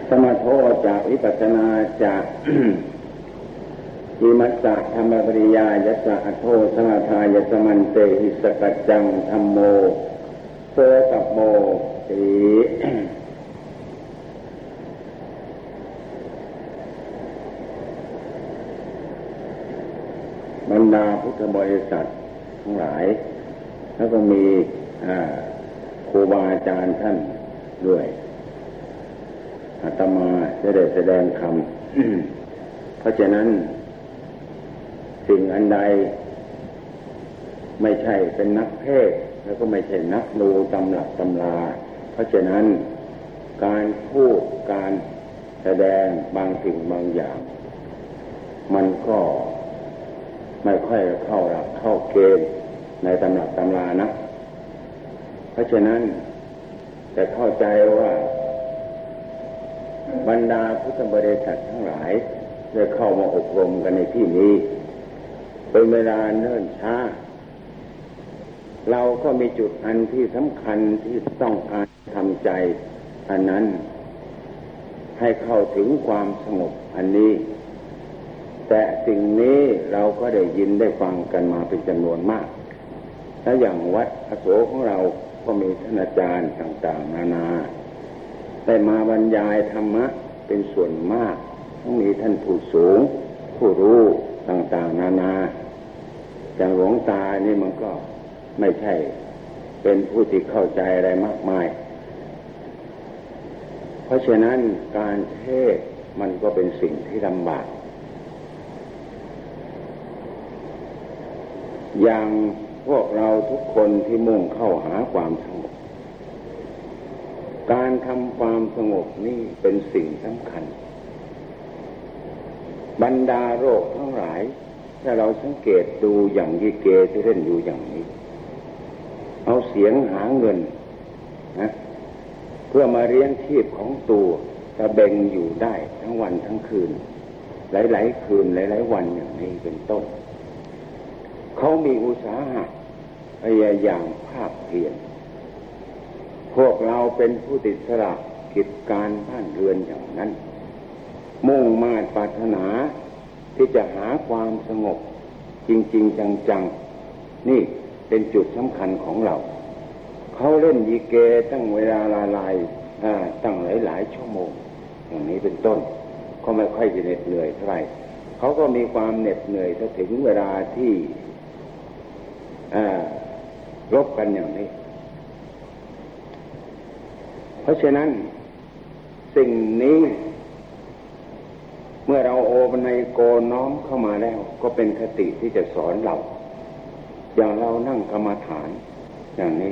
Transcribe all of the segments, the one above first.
สมโถจากวิปัสสนาจากวิมัสสะธรรมปริยายัสสะอโทสมาทายสมันเตหิสกัจจังธัมโมโสตัปโมติบรรดาพุทธบริษัททั้งหลายแล้วก็มีครูบาอาจารย์ท่านด้วยอาตมาจะได้แสดงธรรม เพราะฉะนั้นสิ่งอันใดไม่ใช่เป็นนักเทศน์แล้วก็ไม่ใช่นักดูตำรับตำราเพราะฉะนั้นการพูดการแสดงบางสิ่งบางอย่างมันก็ไม่ค่อยเข้าหลักเข้าเกณฑ์ในตำรับตำรานะเพราะฉะนั้นจะเข้าใจว่าบรรดาพุทธบริษัททั้งหลายได้เข้ามาอบรมกันในที่นี้เป็นเวลาเนิ่นช้าเราก็มีจุดอันที่สำคัญที่ต้องการทำใจอันนั้นให้เข้าถึงความสงบอันนี้แต่สิ่งนี้เราก็ได้ยินได้ฟังกันมาเป็นจำนวนมากและอย่างวัดอโศกของเราก็มีท่านอาจารย์ต่างๆนานาได้มาบรรยายธรรมะเป็นส่วนมากทั้งมีท่านผู้สูงผู้รู้ต่างๆนานาอย่างหลวงตานี่มันก็ไม่ใช่เป็นผู้ที่เข้าใจอะไรมากมายเพราะฉะนั้นการเทศน์มันก็เป็นสิ่งที่ลำบากอย่างพวกเราทุกคนที่มุ่งเข้าหาความสงบการทำความสงบนี่เป็นสิ่งสำคัญบรรดาโรคทั้งหลายถ้าเราสังเกตดูอย่างลิเกที่เล่นอยู่อย่างนี้เอาเสียงหาเงินนะเพื่อมาเลี้ยงชีพของตัวตะเบงอยู่ได้ทั้งวันทั้งคืนหลายๆคืนหลายๆวันอย่างนี้เป็นต้นเขามีอุตสาหะพยายามภาคเพียรพวกเราเป็นผู้ติดสละกิจการบ้านเรือนอย่างนั้นมุ่งมา่ปรารถนาที่จะหาความสงบจริงๆจังๆนี่เป็นจุดสำคัญของเราเขาเล่นยีเกตั้งเวลาลายตั้งหลายๆชั่วโมงอย่างนี้เป็นต้นเขาไม่ค่อยจะเหน็ดเหนื่อยเท่าไหร่เขาก็มีความเหน็ดเหนื่อยถ้าถึงเวลาที่รบกันอย่างนี้เพราะฉะนั้นสิ่งนี้เมื่อเราโอปัญโกน้อมเข้ามาแล้วก็เป็นคติที่จะสอนเราอย่างเรานั่งกรรมฐานอย่างนี้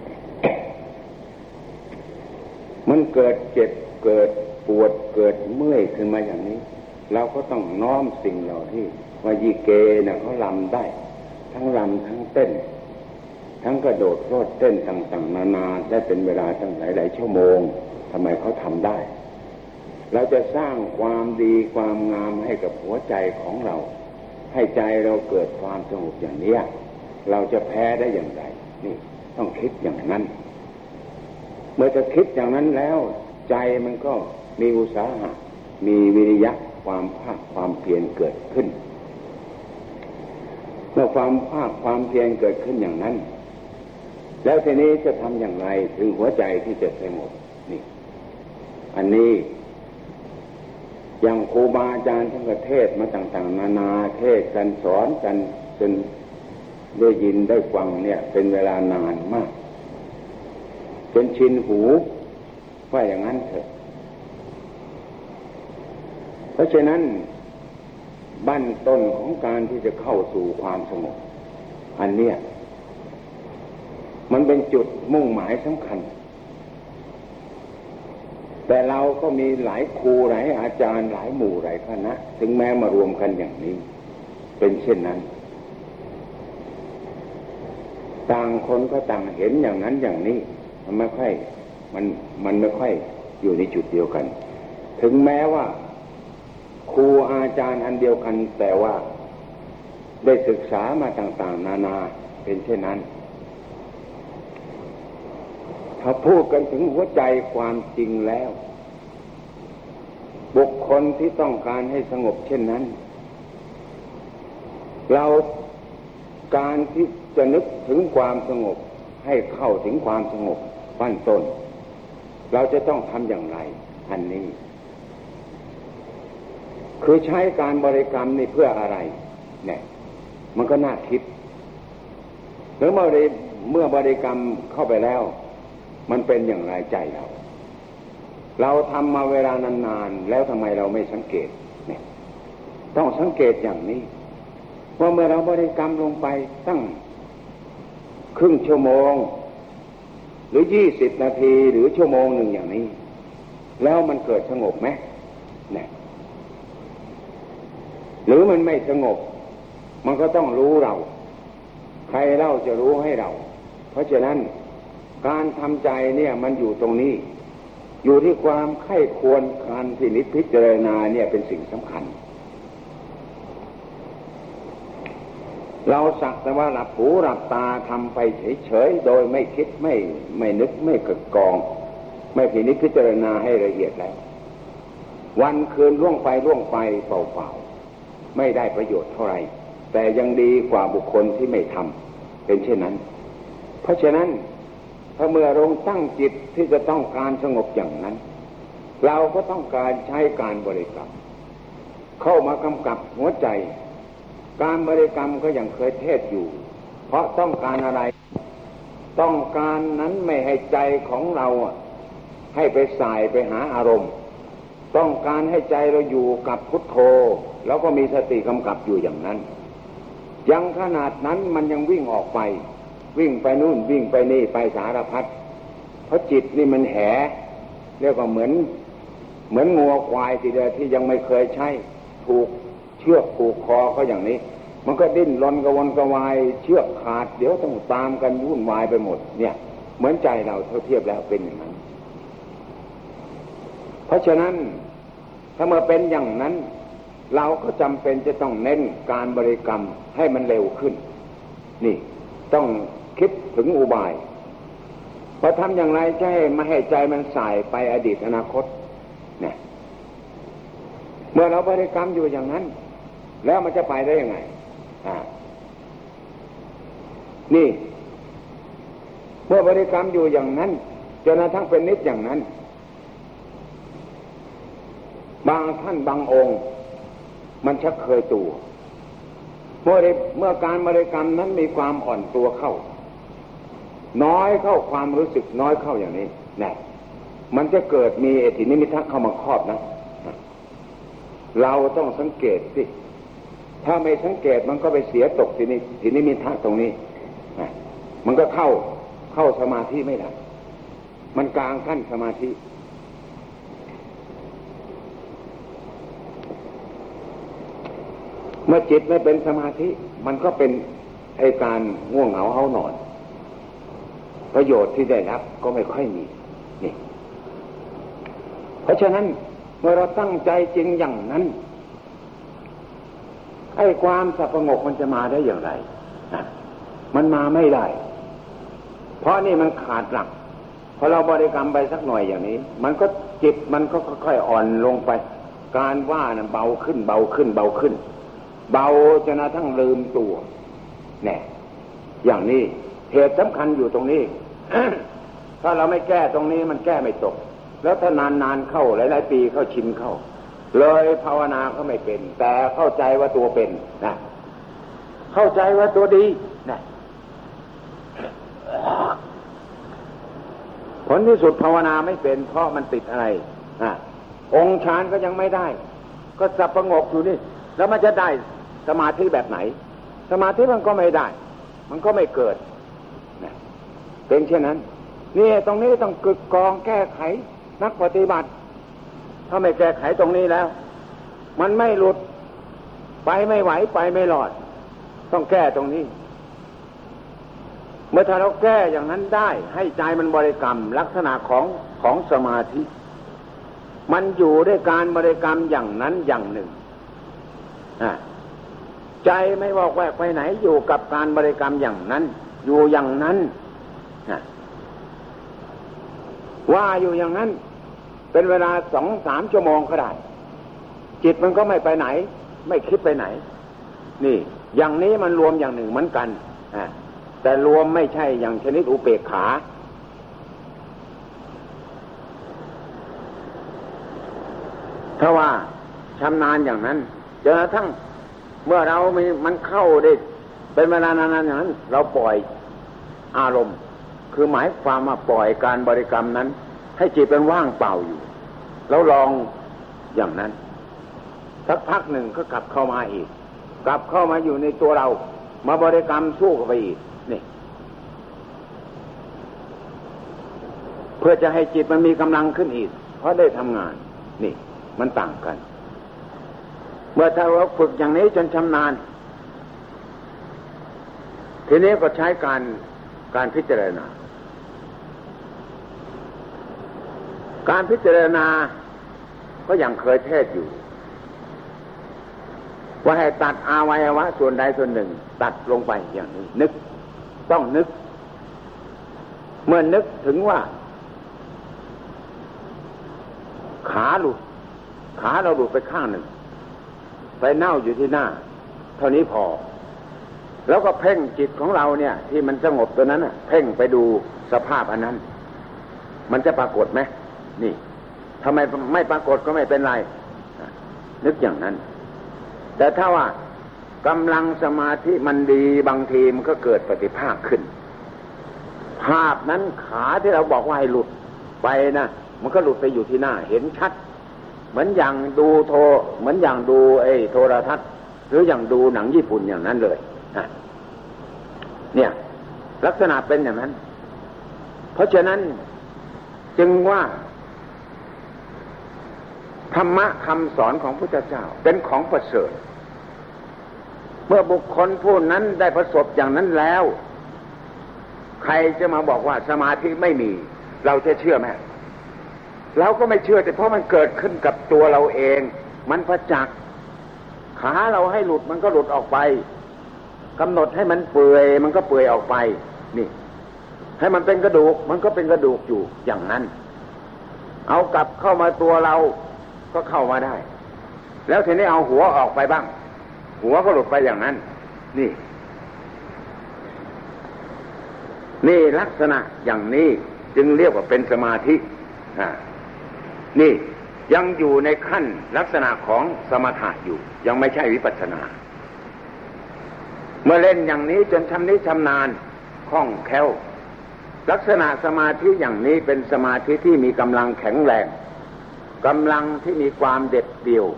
มันเกิดเจ็บเกิดปวดเกิดเมื่อยขึ้นมาอย่างนี้เราก็ต้องน้อมสิ่งเหล่าที่ว่ายีเกเนี่ยเขาลำได้ทั้งลำทั้งเต้นทั้งกระโดดโลดเต้นต่างๆนานาได้เป็นเวลาตั้งหลายชั่วโมงทำไมเขาทำได้เราจะสร้างความดีความงามให้กับหัวใจของเราให้ใจเราเกิดความสงบอย่างนี้เราจะแพ้ได้อย่างไรนี่ต้องคิดอย่างนั้นเมื่อจะคิดอย่างนั้นแล้วใจมันก็มีอุตสาหะมีวิริยะความภาคความเพียรเกิดขึ้นเมื่อความภาคความเพียรเกิดขึ้นอย่างนั้นแล้วทีนี้จะทำอย่างไรถึงหัวใจที่จะสงบนี่อันนี้อย่างครูบาอาจารย์ทั้งประเทศมาต่างๆนานาเทศกันสอนกันจนได้ยินได้ฟังเนี่ยเป็นเวลานานมากจนชินหูว่าอย่างนั้นเถอะเพราะฉะนั้นบั้นต้นของการที่จะเข้าสู่ความสงบอันเนี้ยมันเป็นจุดมุ่งหมายสำคัญแต่เราก็มีหลายครูหลายอาจารย์หลายหมู่หลายคณะถึงแม้มารวมกันอย่างนี้เป็นเช่นนั้นต่างคนก็ต่างเห็นอย่างนั้นอย่างนี้มันไม่ค่อยอยู่ในจุดเดียวกันถึงแม้ว่าครูอาจารย์อันเดียวกันแต่ว่าได้ศึกษามาต่างๆนานาเป็นเช่นนั้นถ้าพูดกันถึงหัวใจความจริงแล้วบุคคลที่ต้องการให้สงบเช่นนั้นเราการที่จะนึกถึงความสงบให้เข้าถึงความสงบขั้นต้นเราจะต้องทำอย่างไรอันนี้คือใช้การบริกรรมนี่เพื่ออะไรเนี่ยมันก็น่าคิดหรือเมื่อบริกรรมเข้าไปแล้วมันเป็นอย่างไรใจเราทำมาเวลานานๆแล้วทำไมเราไม่สังเกตเนี่ยต้องสังเกตอย่างนี้ว่าเมื่อเราบริกรรมลงไปตั้งครึ่งชั่วโมงหรือ20 นาทีหรือชั่วโมงหนึ่งอย่างนี้แล้วมันเกิดสงบไหมเนี่ยหรือมันไม่สงบมันก็ต้องรู้เราใครเล่าจะรู้ให้เราเพราะฉะนั้นการทำใจเนี่ยมันอยู่ตรงนี้อยู่ที่ความใคร่ควรการพินิจพิจารณาเนี่ยเป็นสิ่งสำคัญเราสักแต่ว่าหลับหูหลับตาทำไปเฉยๆโดยไม่คิดไม่นึกไม่กึกกองไม่พินิจพิจารณาให้ละเอียดแล้ววันคืนล่วงไปเปล่าๆไม่ได้ประโยชน์เท่าไหร่แต่ยังดีกว่าบุคคลที่ไม่ทำเป็นเช่นนั้นเพราะฉะนั้นถ้าเมื่อลงตั้งจิตที่จะต้องการสงบอย่างนั้นเราก็ต้องการใช้การบริกรรมเข้ามากำกับหัวใจการบริกรรมก็ยังเคยเทศอยู่เพราะต้องการอะไรต้องการนั้นไม่ให้ใจของเราให้ไปสายไปหาอารมณ์ต้องการให้ใจเราอยู่กับพุทโธแล้วก็มีสติกำกับอยู่อย่างนั้นยังขนาดนั้นมันยังวิ่งออกไปวิ่งไปนู่นวิ่งไปนี่ไปสารพัดเพราะจิตนี่มันแหเรียกว่าเหมือนงัวควายทีเดียวที่ยังไม่เคยใช้ถูกเชือกผูกคอเขาอย่างนี้มันก็ดิ้นรนกระวนกระวายเชือกขาดเดี๋ยวต้องตามกันวุ่นวายไปหมดเนี่ยเหมือนใจเราเท่าเทียบแล้วเป็นอย่างนั้นเพราะฉะนั้นถ้าเมื่อเป็นอย่างนั้นเราก็จำเป็นจะต้องเน้นการบริกรรมให้มันเร็วขึ้นนี่ต้องคิดถึงอุบายพอทำอย่างไรจะไม่ให้ใจมันสายไปอดีตอนาคตเนี่ยเมื่อเราบริกรรมอยู่อย่างนั้นแล้วมันจะไปได้ยังไงนี่เมื่อบริกรรมอยู่อย่างนั้นจนกระทั่งเป็นนิจอย่างนั้นบางท่านบางองค์มันชักเคยตัวเมื่อการบริกรรมนั้นมีความอ่อนตัวเข้าน้อยเข้าความรู้สึกน้อยเข้าอย่างนี้เนี่ยมันจะเกิดมีอธินิมิตเข้ามาครอบนะเราต้องสังเกตสิถ้าไม่สังเกตมันก็ไปเสียตกทีนิมิตตรงนี้มันก็เข้าสมาธิไม่ได้มันกลางขั้นสมาธิเมื่อจิตไม่เป็นสมาธิมันก็เป็นไอ้การง่วงเหงาเฮานอนประโยชน์ที่ได้รับก็ไม่ค่อยมีนี่เพราะฉะนั้นเมื่อเราตั้งใจจริงอย่างนั้นไอ้ความสงบมันจะมาได้อย่างไรมันมาไม่ได้เพราะนี่มันขาดหลักพอเราบริกรรมไปสักหน่อยอย่างนี้มันก็จิตมันก็ค่อยๆอ่อนลงไปการว่านั้นเบาขึ้นเบาจนกระทั่งลืมตัวแน่อย่างนี้เหตุสำคัญอยู่ตรงนี้ ถ้าเราไม่แก้ตรงนี้มันแก้ไม่ตกแล้วถ้านานเข้าหลายๆปีเข้าชินเข้าเลยภาวนาก็ไม่เป็นแต่เข้าใจว่าตัวเป็นนะเข้าใจว่าตัวดีนะผลที่สุดภาวนาไม่เป็นเพราะมันติดอะไรองค์ฌานก็ยังไม่ได้ก็สับประงกอยู่นี่แล้วมันจะได้สมาธิแบบไหนสมาธิมันก็ไม่ได้มันก็ไม่เกิดนะเป็นเช่นนั้นนี่ตรงนี้ต้องกึกกองแก้ไขนักปฏิบัติถ้าไม่แก้ไขตรงนี้แล้วมันไม่หลุดไปไม่ไหวไปไม่รอดต้องแก้ตรงนี้เมื่อถ้าเราแก้อย่างนั้นได้ให้ใจมันบริกรรมลักษณะของสมาธิมันอยู่ด้วยการบริกรรมอย่างนั้นอย่างหนึ่งใจไม่วอกแวกไปไหนอยู่กับการบริกรรมอย่างนั้นอยู่อย่างนั้นว่าอยู่อย่างนั้นเป็นเวลา 2-3 ชั่วโมงก็ได้จิตมันก็ไม่ไปไหนไม่คิดไปไหนนี่อย่างนี้มันรวมอย่างหนึ่งเหมือนกันแต่รวมไม่ใช่อย่างชนิดอุเบกขาถ้าว่าชำนาญอย่างนั้นจนกระทั่งเมื่อเรามันเข้าได้เป็นเวลานานๆอย่างนั้นเราปล่อยอารมณ์คือหมายความว่าปล่อยการบริกรรมนั้นให้จิตเป็นว่างเปล่าอยู่แล้วลองอย่างนั้นสักพักหนึ่งก็กลับเข้ามาอีกกลับเข้ามาอยู่ในตัวเรามาบริกรรมสู้เข้าไปอีกนี่เพื่อจะให้จิตมันมีกำลังขึ้นอีกเพราะได้ทำงานนี่มันต่างกันเมื่อถ้าเราฝึกอย่างนี้จนชำนาญทีนี้ก็ใช้การพิจารณาการพิจารณาก็ยังเคยเทศอยู่ว่าให้ตัดอวัยวะส่วนใดส่วนหนึ่งตัดลงไปอย่างนี้นึกต้องนึกเมื่อนึกถึงว่าขาหลุดขาเราหลุดไปข้างหนึ่งไปเน่าอยู่ที่หน้าเท่านี้พอแล้วก็เพ่งจิตของเราเนี่ยที่มันสงบตัวนั้นน่ะเพ่งไปดูสภาพอันนั้นมันจะปรากฏไหมนี่ทำไมไม่ปรากฏก็ไม่เป็นไรนึกอย่างนั้นแต่ถ้าว่ากำลังสมาธิมันดีบางทีมันก็เกิดปฏิภาคขึ้นภาพนั้นขาที่เราบอกว่าให้หลุดไปนะมันก็หลุดไปอยู่ที่หน้าเห็นชัดเหมือนอย่างดูเหมือนอย่างดูโทรทัศน์หรืออย่างดูหนังญี่ปุ่นอย่างนั้นเลยเนี่ยลักษณะเป็นอย่างนั้นเพราะฉะนั้นจึงว่าธรรมะคำสอนของพระพุทธเจ้าเป็นของประเสริฐเมื่อบุคคลผู้นั้นได้ประสบอย่างนั้นแล้วใครจะมาบอกว่าสมาธิไม่มีเราจะเชื่อไหมเราก็ไม่เชื่อแต่เพราะมันเกิดขึ้นกับตัวเราเองมันประจักษ์ขาเราให้หลุดมันก็หลุดออกไปกำหนดให้มันเปื่อยมันก็เปื่อยออกไปนี่ให้มันเป็นกระดูกมันก็เป็นกระดูกอยู่อย่างนั้นเอากลับเข้ามาตัวเราก็เข้ามาได้แล้วทีนี้เอาหัวออกไปบ้างหัวก็หลุดไปอย่างนั้นนี่ลักษณะอย่างนี้จึงเรียกว่าเป็นสมาธินี่ยังอยู่ในขั้นลักษณะของสมถะอยู่ยังไม่ใช่วิปัสสนาเมื่อเล่นอย่างนี้จนชำนิชำนาญคล่องแคล่วลักษณะสมาธิอย่างนี้เป็นสมาธิที่มีกำลังแข็งแรงกำลังที่มีความเด็ดเดี่ยว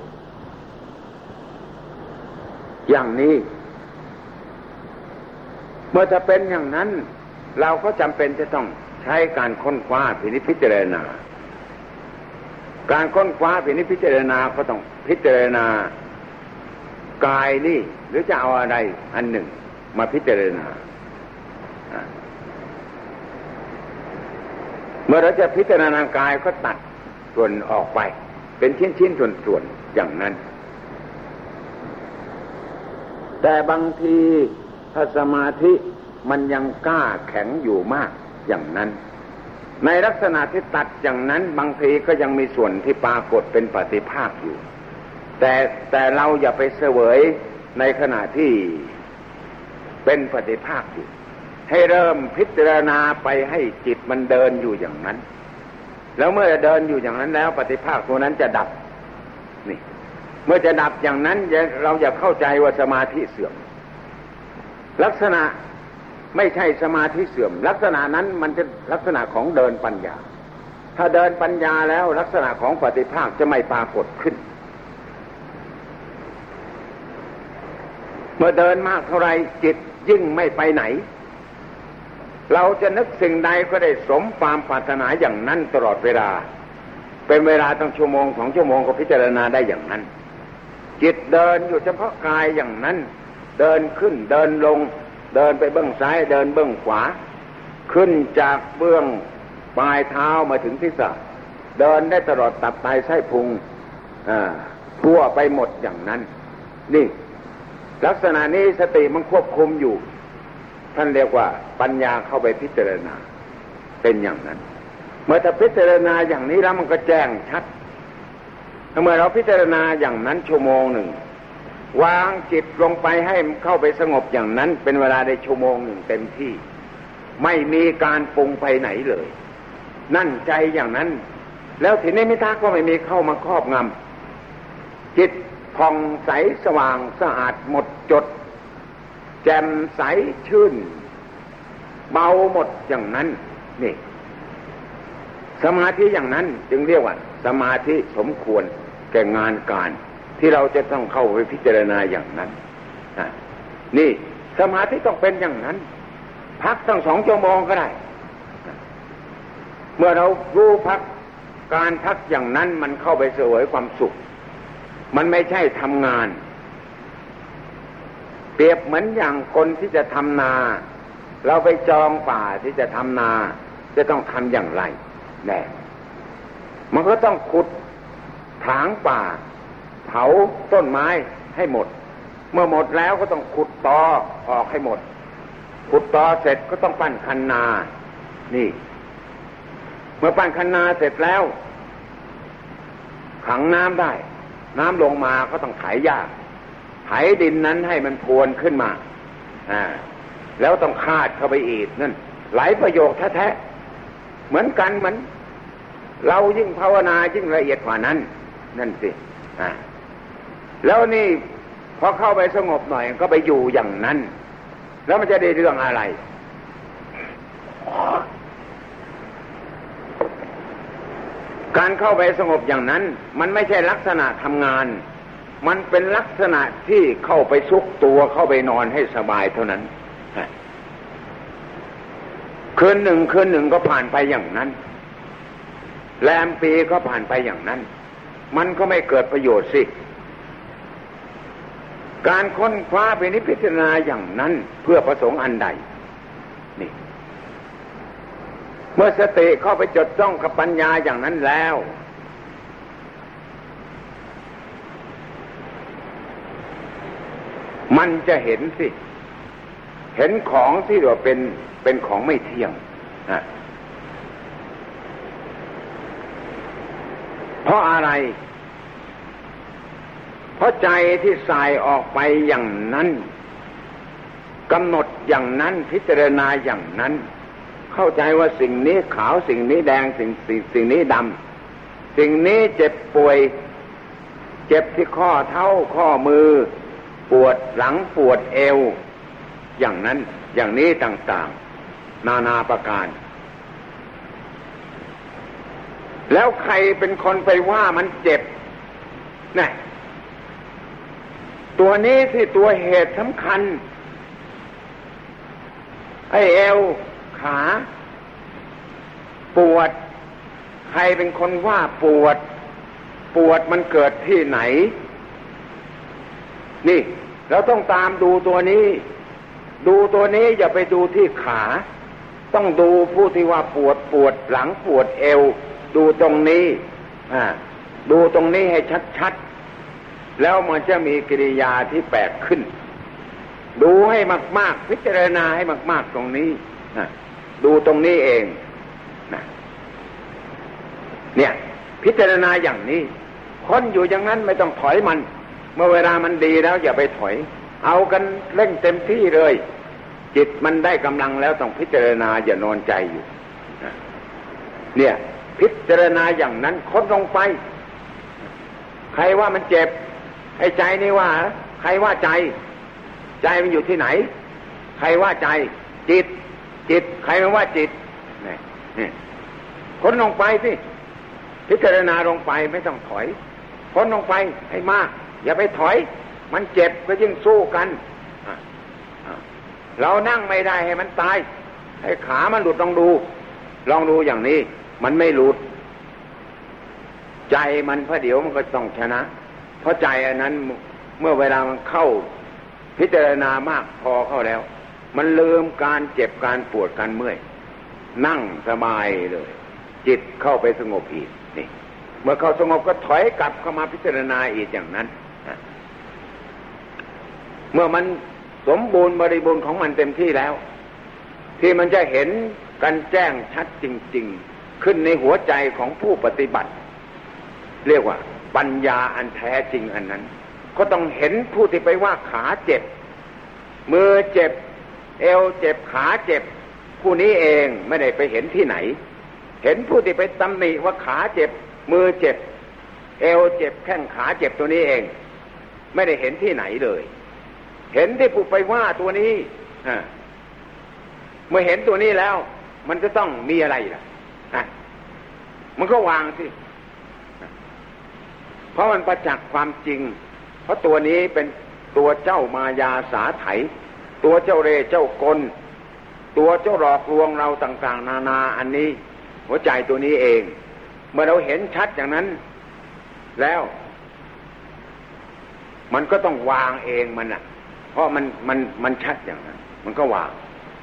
อย่างนี้เมื่อจะเป็นอย่างนั้นเราก็จำเป็นจะต้องใช้การค้นคว้าพิจารณาการค้นคว้าพิจารณาก็ต้องพิจารณากายนี่หรือจะเอาอะไรอันหนึ่งมาพิจารณาเมื่อเราจะพิจารณากายก็ตัดส่วนออกไปเป็นชิ้นๆส่วนๆอย่างนั้นแต่บางทีถ้าสมาธิมันยังกล้าแข็งอยู่มากอย่างนั้นในลักษณะที่ตัดอย่างนั้นบางทีก็ยังมีส่วนที่ปรากฏเป็นปฏิภาคอยู่แต่เราอย่าไปเสวยในขณะที่เป็นปฏิภาคอยู่ให้เริ่มพิจารณาไปให้จิตมันเดินอยู่อย่างนั้นแล้วเมื่อเดินอยู่อย่างนั้นแล้วปฏิภาคตัวนั้นจะดับนี่เมื่อจะดับอย่างนั้นเราอย่าเข้าใจว่าสมาธิเสื่อมลักษณะไม่ใช่สมาธิเสื่อมลักษณะนั้นมันจะลักษณะของเดินปัญญาถ้าเดินปัญญาแล้วลักษณะของปฏิภาคจะไม่ปรากฏขึ้นเมื่อเดินมากเท่าไรจิตยิ่งไม่ไปไหนเราจะนึกสิ่งใดก็ได้สมความปรารถนาอย่างนั้นตลอดเวลาเป็นเวลาตั้งชั่วโมง2 ชั่วโมงก็พิจารณาได้อย่างนั้นจิตเดินอยู่เฉพาะกายอย่างนั้นเดินขึ้นเดินลงเดินไปเบื้องซ้ายเดินเบื้องขวาขึ้นจากเบื้องปลายเท้ามาถึงศีรษะเดินได้ตลอดตับไตไส้พุงทั่วไปหมดอย่างนั้นนี่ลักษณะนี้สติมันควบคุมอยู่ท่านเรียกว่าปัญญาเข้าไปพิจารณาเป็นอย่างนั้นเมื่อถ้าพิจารณาอย่างนี้แล้วมันก็แจ้งชัดเมื่อเราพิจารณาอย่างนั้นชั่วโมงหนึ่งวางจิตลงไปให้เข้าไปสงบอย่างนั้นเป็นเวลาได้ชั่วโมงหนึ่งเต็มที่ไม่มีการปรุงไปไหนเลยนั่นใจอย่างนั้นแล้วทีนี้มิตรก็ไม่มีเข้ามาครอบงำจิตผ่องใสสว่างสะอาดหมดจดแจ่มใสชื่นเบาหมดอย่างนั้นนี่สมาธิอย่างนั้นจึงเรียกว่าสมาธิสมควรแก่งานการที่เราจะต้องเข้าไปพิจารณาอย่างนั้นนี่สมาธิต้องเป็นอย่างนั้นพักตั้ง2 ชั่วโมงก็ได้เมื่อเรารู้พักการพักอย่างนั้นมันเข้าไปเสวยความสุขมันไม่ใช่ทำงานเปรียบเหมือนอย่างคนที่จะทำนาเราไปจองป่าที่จะทำนาจะต้องทำอย่างไรแน่มันก็ต้องขุดถางป่าเผาต้นไม้ให้หมดเมื่อหมดแล้วก็ต้องขุดตอออกให้หมดขุดตอเสร็จก็ต้องปั้นคันนานี่เมื่อปั้นคันนาเสร็จแล้วขังน้ำได้น้ำลงมาก็ต้องไถหญ้าไถดินนั้นให้มันพรวนขึ้นมาแล้วต้องคาดเข้าไปอีกนั่นหลายประโยคแท้ๆเหมือนกันเหมือนเรายิ่งภาวนายิ่งละเอียดกว่านั้นนั่นสิแล้วนี่พอเข้าไปสงบหน่อยก็ไปอยู่อย่างนั้นแล้วมันจะได้เรื่องอะไรการเข้าไปสงบอย่างนั้นมันไม่ใช่ลักษณะทำงานมันเป็นลักษณะที่เข้าไปซุกตัวเข้าไปนอนให้สบายเท่านั้นคืนหนึ่งก็ผ่านไปอย่างนั้นแรมปีก็ผ่านไปอย่างนั้นมันก็ไม่เกิดประโยชน์สิการค้นคว้าไปนิพพิจารณาอย่างนั้นเพื่อประสงค์อันใดนี่เมื่อสติเข้าไปจดจ้องกับปัญญาอย่างนั้นแล้วมันจะเห็นสิเห็นของที่ว่าเป็นของไม่เที่ยงเพราะอะไรเพราะใจที่สายออกไปอย่างนั้นกำหนดอย่างนั้นพิจารณาอย่างนั้นเข้าใจว่าสิ่งนี้ขาวสิ่งนี้แดงสิ่งนี้ดำสิ่งนี้เจ็บป่วยเจ็บที่ข้อเท้าข้อมือปวดหลังปวดเอวอย่างนั้นอย่างนี้ต่างๆนานาประการแล้วใครเป็นคนไปว่ามันเจ็บนี่ตัวนี้ที่ตัวเหตุสำคัญไอ้เอวขาปวดใครเป็นคนว่าปวดมันเกิดที่ไหนนี่เราต้องตามดูตัวนี้อย่าไปดูที่ขาต้องดูผู้ที่ว่าปวดหลังปวดเอวดูตรงนี้ดูตรงนี้ให้ชัดๆแล้วมันจะมีกิริยาที่แปลกขึ้นดูให้มากๆพิจารณาให้มากๆตรงนี้ดูตรงนี้เองเนี่ยพิจารณาอย่างนี้คนอยู่อย่างนั้นไม่ต้องถอยมันเมื่อเวลามันดีแล้วอย่าไปถอยเอากันเร่งเต็มที่เลยจิตมันได้กำลังแล้วต้องพิจารณาอย่านอนใจอยู่เนี่ยพิจารณาอย่างนั้นค้นลงไปใครว่ามันเจ็บไอ้ใจนี่ว่าใครว่าใจมันอยู่ที่ไหนใครว่าใจจิตใครมันว่าจิตนี่ค้นลงไปสิพิจารณาลงไปไม่ต้องถอยค้นลงไปให้มากอย่าไปถอยมันเจ็บก็ยิ่งสู้กันเรานั่งไม่ได้ให้มันตายให้ขามันหลุดลองดูอย่างนี้มันไม่หลุดใจมันพอเดี๋ยวมันก็ต้องชนะเพราะใจอันนั้นเมื่อเวลามันเข้าพิจารณามากพอเข้าแล้วมันลืมการเจ็บการปวดการเมื่อยนั่งสบายเลยจิตเข้าไปสงบอีกนี่เมื่อเข้าสงบก็ถอยกลับเข้ามาพิจารณาอีกอย่างนั้นเมื่อมันสมบูรณ์บริบูรณ์ของมันเต็มที่แล้วที่มันจะเห็นกันแจ้งชัดจริงๆขึ้นในหัวใจของผู้ปฏิบัติเรียกว่าปัญญาอันแท้จริงอันนั้นก็ต้องเห็นผู้ที่ไปว่าขาเจ็บมือเจ็บเอวเจ็บขาเจ็บผู้นี้เองไม่ได้ไปเห็นที่ไหนเห็นผู้ที่ไปตำหนิว่าขาเจ็บมือเจ็บเอวเจ็บแข้งขาเจ็บตัวนี้เองไม่ได้เห็นที่ไหนเลยเห็นที่ผู้ไปว่าตัวนี้เมื่อเห็นตัวนี้แล้วมันจะต้องมีอะไรล่ะมันก็วางสิเพราะมันประจักษ์ความจริงเพราะตัวนี้เป็นตัวเจ้ามายาสาไถตัวเจ้าเร่ห์เจ้ากลตัวเจ้าหลอกลวงเราต่างๆนานาอันนี้หัวใจตัวนี้เองเมื่อเราเห็นชัดอย่างนั้นแล้วมันก็ต้องวางเองมันอ่ะเพราะมันชัดอย่างนั้นมันก็วาง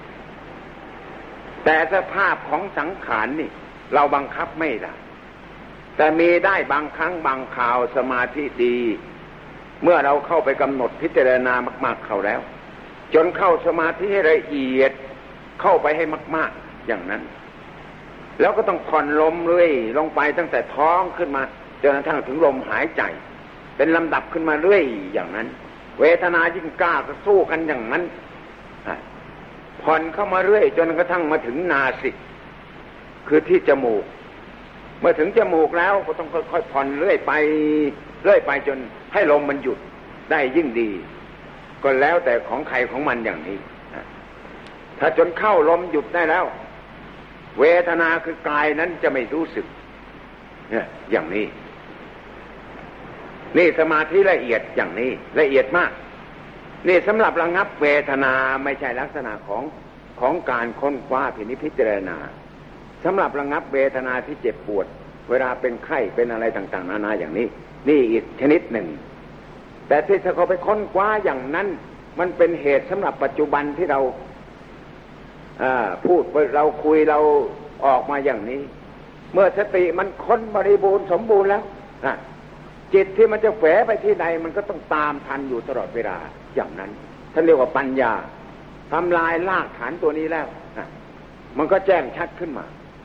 แต่สภาพของสังขารนี่เราบังคับไม่ได้แต่มีได้บางครั้งบางคราวสมาธิดีเมื่อเราเข้าไปกำหนดพิจารณามากๆเข้าแล้วจนเข้าสมาธิให้ละเอียดเข้าไปให้มากๆอย่างนั้นแล้วก็ต้องผ่อนลมเรื่อยลงไปตั้งแต่ท้องขึ้นมาจนกระทั่งถึงลมหายใจเป็นลำดับขึ้นมาเรื่อยอย่างนั้นเวทนายิ่งกล้าก็สู้กันอย่างนั้นผ่อนเข้ามาเรื่อยจนกระทั่งมาถึงนาสิกคือที่จมูกเมื่อถึงจมูกแล้วก็ต้องค่อยๆผ่อนเรื่อยไปจนให้ลมมันหยุดได้ยิ่งดีก็แล้วแต่ของใครของมันอย่างนี้ถ้าจนเข้าลมหยุดได้แล้วเวทนาคือกายนั้นจะไม่รู้สึกเนี่ยอย่างนี้นี่สมาธิละเอียดอย่างนี้ละเอียดมากนี่สำหรับระงับเวทนาไม่ใช่ลักษณะของการค้นคว้าพิจารณาสำหรับระงับเวทนาที่เจ็บปวดเวลาเป็นไข้เป็นอะไรต่างๆนานาอย่างนี้นี่อีกชนิดหนึ่งแต่ที่เขาไปค้นคว้าอย่างนั้นมันเป็นเหตุสำหรับปัจจุบันที่เราพูดเราคุยเราออกมาอย่างนี้เมื่อสติมันค้นบริบูรณ์สมบูรณ์แล้วจิตที่มันจะแฝงไปที่ใดมันก็ต้องตามทันอยู่ตลอดเวลาอย่างนั้นท่านเรียกว่าปัญญาทำลายรากฐานตัวนี้แล้วมันก็แจ้งชัดขึ้นมา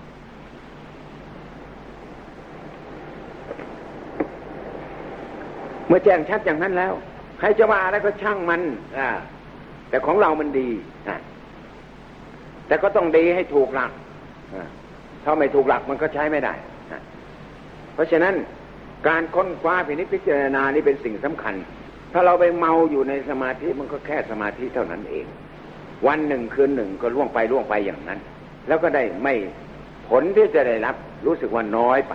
เมื่อแจ้งชัดอย่างนั้นแล้วใครจะว่าอะไรก็ช่างมันแต่ของเรามันดีแต่ก็ต้องดีให้ถูกหลักถ้าไม่ถูกหลักมันก็ใช้ไม่ได้เพราะฉะนั้นการค้นคว้าพิจารณานี่เป็นสิ่งสำคัญถ้าเราไปเมาอยู่ในสมาธิมันก็แค่สมาธิเท่านั้นเองวันหนึ่งคืนหนึ่งก็ล่วงไปอย่างนั้นแล้วก็ได้ไม่ผลที่จะได้รับรู้สึกว่าน้อยไป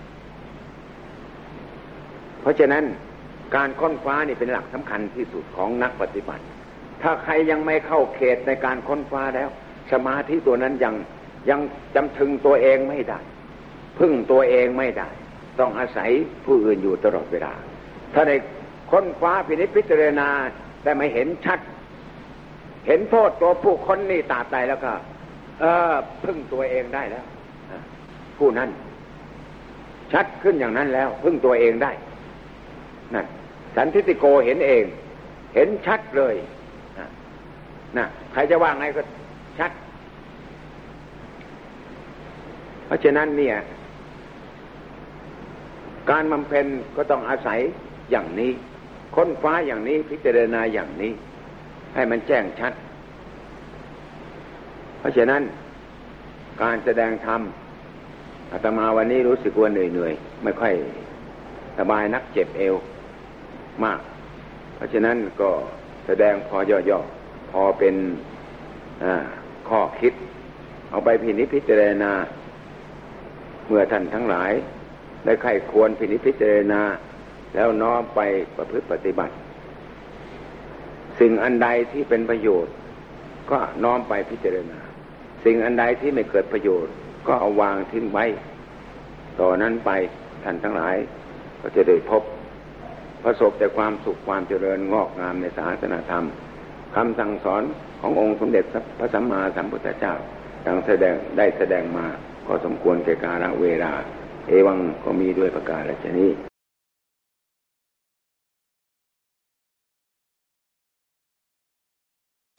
เพราะฉะนั้นการค้นคว้านี่เป็นหลักสำคัญที่สุดของนักปฏิบัติถ้าใครยังไม่เข้าเขตในการค้นคว้าแล้วสมาธิตัวนั้นยังจำถึงตัวเองไม่ได้พึ่งตัวเองไม่ได้ต้องอาศัยผู้อื่นอยู่ตลอดเวลาถ้าได้ค้นคว้าพิจารณาแต่ไม่เห็นชัดเห็นโทษตัวผู้คนนี่ตาใจแล้วก็พึ่งตัวเองได้แล้วผู้นั้นชัดขึ้นอย่างนั้นแล้วพึ่งตัวเองได้นั่นสันทิฏฐิโกเห็นเองเห็นชัดเลยนะใครจะว่าไงก็ชัดเพราะฉะนั้นเนี่ยการบำเพ็ญก็ต้องอาศัยอย่างนี้ค้นคว้าอย่างนี้พิจารณาอย่างนี้ให้มันแจ้งชัดเพราะฉะนั้นการแสดงธรรมอาตมาวันนี้รู้สึกว่าเหนื่อยไม่ค่อยสบายนักเจ็บเอวมากเพราะฉะนั้นก็แสดงพอย่อๆพอเป็นข้อคิดเอาไปพิจารณาเมื่อท่านทั้งหลายได้ใคร่ควรพิจารณาแล้วน้อมไปประพฤติปฏิบัติสิ่งอันใดที่เป็นประโยชน์ก็น้อมไปพิจารณาสิ่งอันใดที่ไม่เกิดประโยชน์ก็เอาวางทิ้งไว้ต่อนั้นไปท่านทั้งหลายก็จะได้พบประสบแต่ความสุขความเจริญงอกงามในศาสนธรรมคำสั่งสอนขององค์สมเด็จพระสัมมาสัมพุทธเจ้าดังได้แสดงมาก็สมควรแก่กาลเวลาเอวังก็มีด้วยประการฉะนี้